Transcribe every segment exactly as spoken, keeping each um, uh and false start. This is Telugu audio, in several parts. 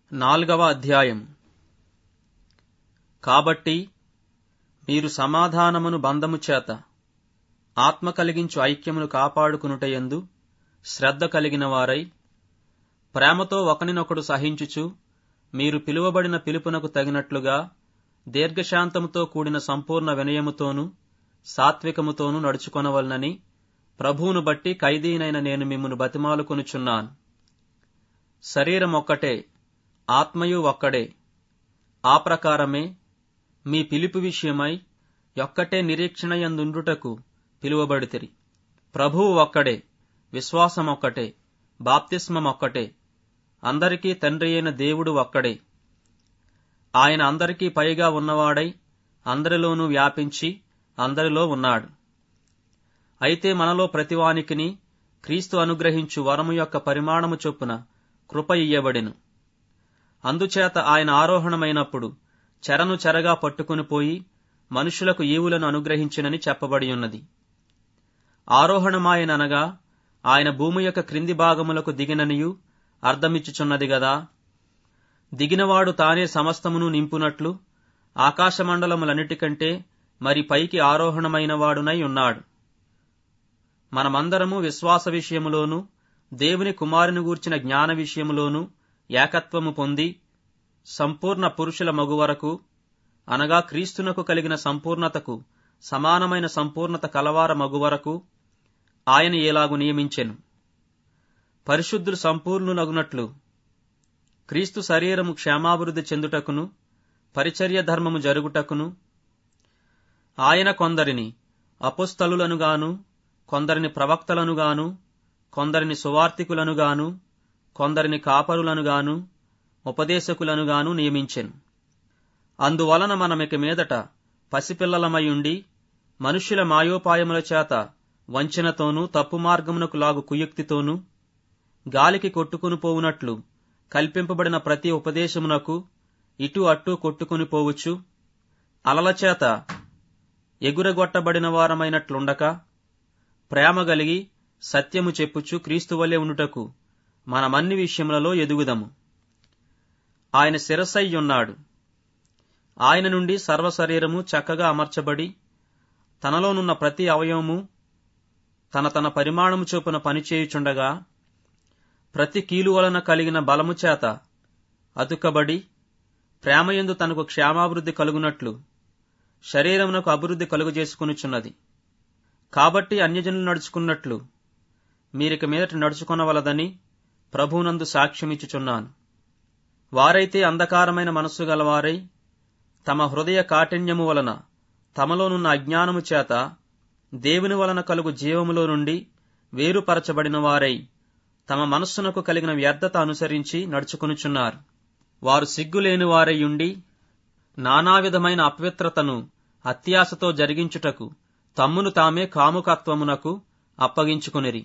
నాలుగవ అధ్యాయం. కాబట్టి మీరు సమాధానమును బంధము చేత ఆత్మ కలిగించు ఐక్యమును కాపాడుకునుటయందు శ్రద్ధ కలిగిన వారై, ప్రేమతో ఒకనినొకడు సహించుచు, మీరు పిలువబడిన పిలుపునకు తగినట్లుగా దీర్ఘశాంతముతో కూడిన సంపూర్ణ వినయముతోనూ సాత్వికముతోనూ నడుచుకొనవలనని ప్రభువును బట్టి ఖైదీనైన నేను మిమ్మును బతిమాలుకొనుచున్నాను. శరీరం ఒక్కటే, ఆత్మయు ఒక్కడే. ఆ ప్రకారమే మీ పిలుపు విషయమై ఒక్కటే నిరీక్షణయందుండుటకు పిలువబడితిరి. ప్రభువు ఒక్కడే, విశ్వాసమొక్కటే, బాప్తిస్మమొక్కటే, అందరికీ తండ్రి అయిన దేవుడు ఒక్కడే. ఆయన అందరికీ పైగా ఉన్నవాడై అందరిలోనూ వ్యాపించి అందరిలో ఉన్నాడు. అయితే మనలో ప్రతివానికిని క్రీస్తు అనుగ్రహించు వరము యొక్క పరిమాణము చొప్పున కృప ఇయ్యబడెను. అందుచేత ఆయన ఆరోహణమైనప్పుడు చెరను చెరగా పట్టుకుని పోయి మనుషులకు ఈవులను అనుగ్రహించినని చెప్పబడి ఉన్నది. ఆరోహణమాయననగా ఆయన భూమి యొక్క క్రింది భాగములకు దిగిననియు అర్థమిచ్చుచున్నది గదా. దిగినవాడు తానే సమస్తమును నింపునట్లు ఆకాశమండలములన్నిటికంటే మరి పైకి ఆరోహణమైన వాడునై ఉన్నాడు. మనమందరము విశ్వాస విషయములోను దేవుని కుమారుని గూర్చిన జ్ఞాన విషయములోను ఏకత్వము పొంది సంపూర్ణ పురుషుల మగు వరకు, అనగా క్రీస్తునకు కలిగిన సంపూర్ణతకు సమానమైన సంపూర్ణత కలవార మగు వరకు ఆయన ఏలాగు నియమించెను. పరిశుద్ధులు సంపూర్ణులగునట్లు క్రీస్తు శరీరము క్షేమాభివృద్ధి చెందుటకును పరిచర్య ధర్మము జరుగుటకును ఆయన కొందరిని అపోస్తలులనుగాను, కొందరిని ప్రవక్తలనుగాను, కొందరిని సువార్తికులనుగాను, కొందరిని కాపరులనుగాను, ఉపదేశకులనుగాను నియమించెను. అందువలన మనమిక మీదట పసిపిల్లలమయుండి మనుష్యుల మాయోపాయముల చేత వంచనతోనూ తప్పు మార్గమునకు లాగు కుయుక్తితోనూ గాలికి కొట్టుకుని పోవునట్లు కల్పింపబడిన ప్రతి ఉపదేశమునకు ఇటు అటు కొట్టుకుని పోవచ్చు, అలల చేత ఎగురగొట్టబడిన వారమైనట్లుండక ప్రేమ గలిగి సత్యము చెప్పుచు క్రీస్తువలే ఉండుటకు మనమన్ని విషయములలో ఎదుగుదము. ఆయన శిరస్సయ్యున్నాడు. ఆయన నుండి సర్వశరీరము చక్కగా అమర్చబడి తనలోనున్న ప్రతి అవయవము తన తన పరిమాణము చొప్పున పనిచేయుచుండగా ప్రతి కీలు వలన కలిగిన బలము చేత అతుకబడి ప్రేమయందు తనకు క్షేమాభివృద్ధి కలుగునట్లు శరీరమునకు అభివృద్ధి కలుగజేసుకొనుచున్నది. కాబట్టి అన్యజనులు నడుచుకున్నట్లు మీరిక మీదట నడుచుకొనవలదని ప్రభువునందు సాక్ష్యమిచ్చుచున్నాను. వారైతే అంధకారమైన మనస్సు గలవారై తమ హృదయ కాఠిన్యము వలన తమలోనున్న అజ్ఞానము చేత దేవుని వలన కలుగు జీవములో నుండి వేరుపరచబడిన వారై తమ మనస్సునకు కలిగిన వ్యర్థత అనుసరించి నడుచుకొనుచున్నారు. వారు సిగ్గులేని వారయ్యుండి నానావిధమైన అపవిత్రతను అత్యాశతో జరిగించుటకు తమ్మును తామే కాముకత్వమునకు అప్పగించుకొనిరి.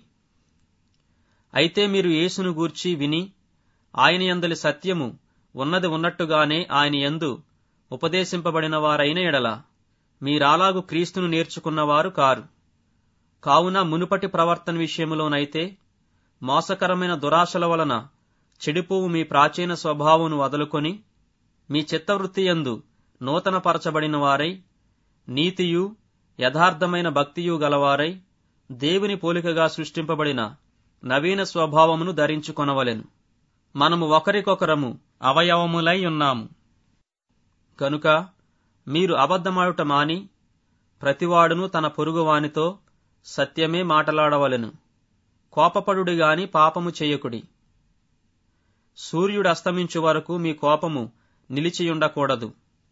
అయితే మీరు యేసును గూర్చి విని ఆయన యందలి సత్యము ఉన్నది ఉన్నట్టుగానే ఆయన యందు ఉపదేశింపబడిన వారైన ఎడల మీరాలాగు క్రీస్తును నేర్చుకున్నవారు కారు. కావున మునుపటి ప్రవర్తన విషయములోనైతే మోసకరమైన దురాశల వలన చెడిపోవు మీ ప్రాచీన స్వభావమును వదులుకొని మీ చిత్తవృత్తి యందు నూతన పరచబడిన వారై నీతియు యథార్థమైన భక్తియు గలవారై దేవుని పోలికగా సృష్టింపబడిన నవీన స్వభావమును ధరించుకొనవలెను. మనము ఒకరికొకరము అవయవములై ఉన్నాము కనుక మీరు అబద్ధమాడుట మాని ప్రతివాడును తన పొరుగువానితో సత్యమే మాటలాడవలెను. కోపపడుడి గాని పాపము చేయకుడి. సూర్యుడు అస్తమించు వరకు మీ కోపము నిలిచియుండకూడదు.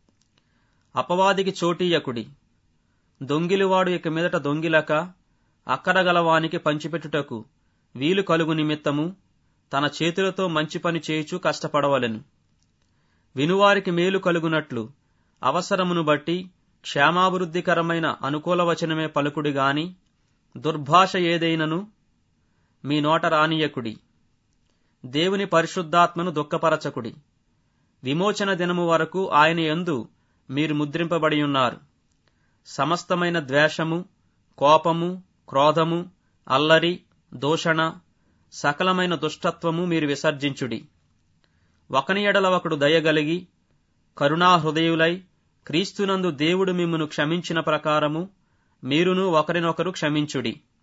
అపవాదికి చోటీయకుడి. దొంగిలివాడు ఇక మీదట దొంగిలక అక్కరగలవానికి పంచిపెట్టుటకు వీలు కలుగు నిమిత్తము తన చేతులతో మంచి పని చేయుచు కష్టపడవలెను. వినువారికి మేలు కలుగునట్లు అవసరమును బట్టి క్షేమాభివృద్ధికరమైన అనుకూల వచనమే పలుకుడి గాని దుర్భాష ఏదైనను మీ నోట రానియకుడి. దేవుని పరిశుద్ధాత్మను దుఃఖపరచకుడి. విమోచన దినము వరకు ఆయన యందు మీరు ముద్రింపబడి ఉన్నారు. సమస్తమైన ద్వేషము, కోపము, క్రోధము, అల్లరి, దూషణ, సకలమైన దుష్టత్వము మీరు విసర్జించుడి. ఒకని ఎడల ఒకడు దయగలిగి కరుణాహృదయులై క్రీస్తునందు దేవుడు మిమ్మును క్షమించిన ప్రకారము మీరును ఒకరినొకరు క్షమించుడి.